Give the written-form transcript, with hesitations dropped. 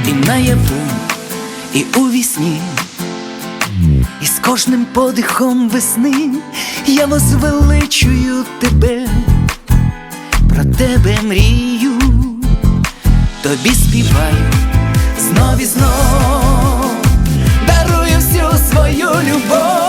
і наяву, і у вісні, і з кожним подихом весни я возвеличую тебе, про тебе мрію, тобі співаю знов і знов, дарую всю свою любов.